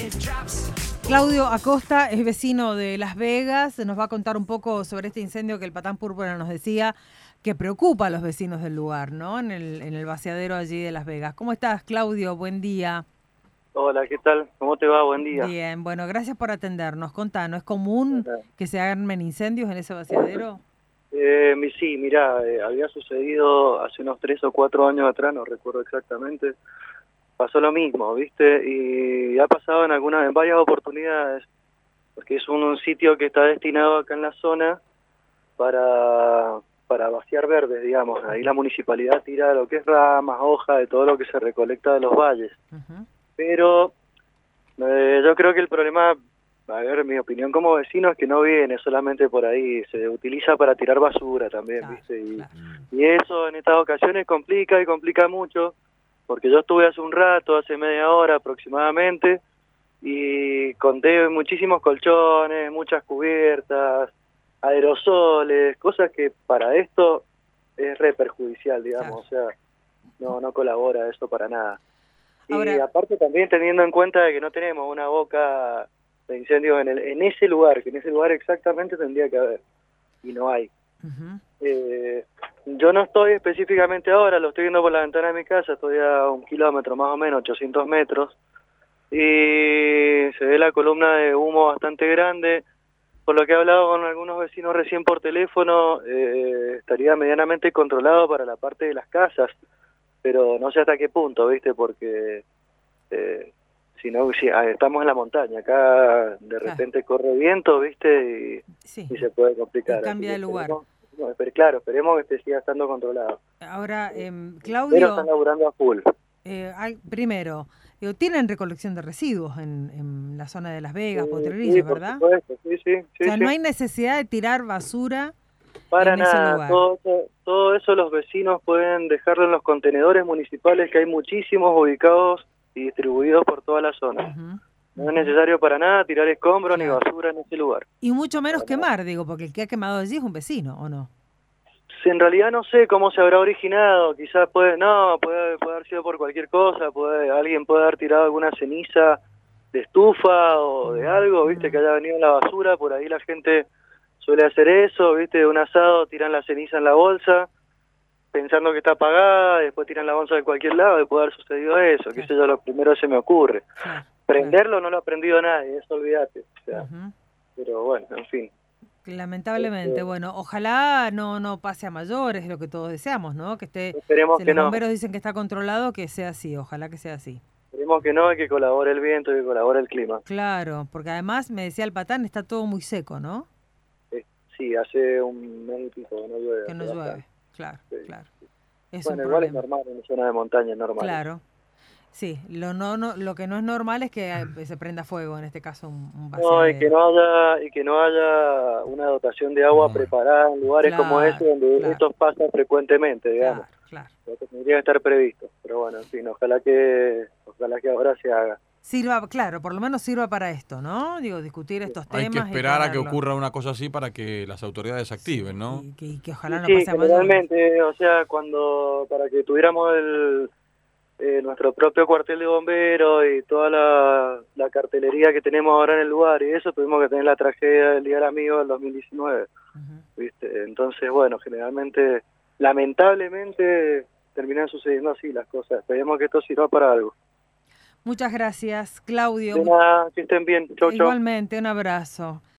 Claudio Acosta es vecino de Las Vegas, nos va a contar un poco sobre este incendio que el Patán Púrpura nos decía que preocupa a los vecinos del lugar, ¿no? En el vaciadero allí de Las Vegas. ¿Cómo estás, Claudio? Buen día. Hola, ¿qué tal? ¿Cómo te va? Buen día. Bien, bueno, gracias por atendernos. Contanos, ¿es común que se armen incendios en ese vaciadero? Sí, mirá, había sucedido hace unos 3 o 4 años atrás, no recuerdo exactamente. Pasó lo mismo, ¿viste? Y ha pasado en varias oportunidades, porque es un sitio que está destinado acá en la zona para vaciar verdes, digamos. Ahí la municipalidad tira lo que es ramas, hojas, de todo lo que se recolecta de los valles. Pero yo creo que el problema, a ver, mi opinión como vecino, es que no viene solamente por ahí, se utiliza para tirar basura también, Claro, ¿viste? claro. Y eso en estas ocasiones complica y complica mucho, porque yo estuve hace un rato, hace media hora aproximadamente, y conté muchísimos colchones, muchas cubiertas, aerosoles, cosas que para esto es re perjudicial, digamos, Claro. o sea, no colabora eso para nada. Y Ahora, aparte también teniendo en cuenta de que no tenemos una boca de incendios en ese lugar, que en ese lugar exactamente tendría que haber, y no hay. Yo no estoy específicamente ahora, lo estoy viendo por la ventana de mi casa, estoy a 1 kilómetro más o menos, 800 metros, y se ve la columna de humo bastante grande. Por lo que he hablado con algunos vecinos recién por teléfono, estaría medianamente controlado para la parte de las casas, pero no sé hasta qué punto, ¿viste? Porque si estamos en la montaña, acá de repente corre viento, ¿viste? sí, Y se puede complicar. y cambia de lugar. Claro, esperemos que siga estando controlado. Ahora, Pero Claudio, están laburando a full. primero, ¿tienen recolección de residuos en la zona de Las Vegas, Sí, Potrerillos, por verdad? supuesto, sí. O sea, no hay necesidad de tirar basura Para en ese nada, lugar. todo eso los vecinos pueden dejarlo en los contenedores municipales, que hay muchísimos ubicados y distribuidos por toda la zona. No es necesario para nada tirar escombros ni basura en ese lugar. Y mucho menos Para quemar, nada. digo, porque el que ha quemado allí es un vecino, ¿o no? En realidad no sé cómo se habrá originado, quizás puede haber sido por cualquier cosa, alguien puede haber tirado alguna ceniza de estufa o de algo, viste, que haya venido en la basura, por ahí la gente suele hacer eso, viste, un asado, tiran la ceniza en la bolsa, pensando que está apagada, después tiran la bolsa de cualquier lado y puede haber sucedido eso, que eso es lo primero que se me ocurre. Prenderlo no lo ha prendido nadie, eso olvídate, o sea, pero bueno, en fin. Lamentablemente, bueno, ojalá no pase a mayores, es lo que todos deseamos, ¿no? Que Esperemos si que los no. bomberos dicen que está controlado, que sea así, ojalá que sea así. Esperemos que no, y que colabore el viento y que colabore el clima. Claro, porque además, me decía el Patán, está todo muy seco, ¿no? Sí, hace un mes y pico que no llueve. Que no llueve, claro. Es un Bueno, igual es problema. normal, en zona de montaña es normal. Claro, sí, lo que no es normal es que se prenda fuego, en este caso un vaciadero. No, y que no haya una dotación de agua preparada en lugares como ese donde esto pasa frecuentemente, digamos. Lo que tendría que estar previsto. Pero bueno, en fin, ojalá que ahora se haga. Sirva, claro, por lo menos sirva para esto, ¿no? Digo, discutir estos temas. Hay que esperar a que ocurra una cosa así para que las autoridades activen, ¿no? Y que ojalá no Sí, pase a mayores. generalmente, o sea, para que tuviéramos nuestro propio cuartel de bomberos y toda la cartelería que tenemos ahora en el lugar y eso, tuvimos que tener la tragedia del Día del Amigo del 2019, ¿viste? Entonces, bueno, generalmente, lamentablemente, terminan sucediendo así las cosas. Esperemos que esto sirva para algo. Muchas gracias, Claudio. De nada, que estén bien. Chau, chau. Igualmente, un abrazo.